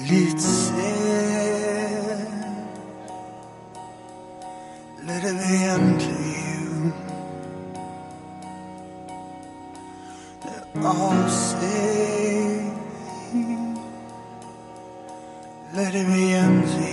It said, let it be unto you that all say, let it be unto you.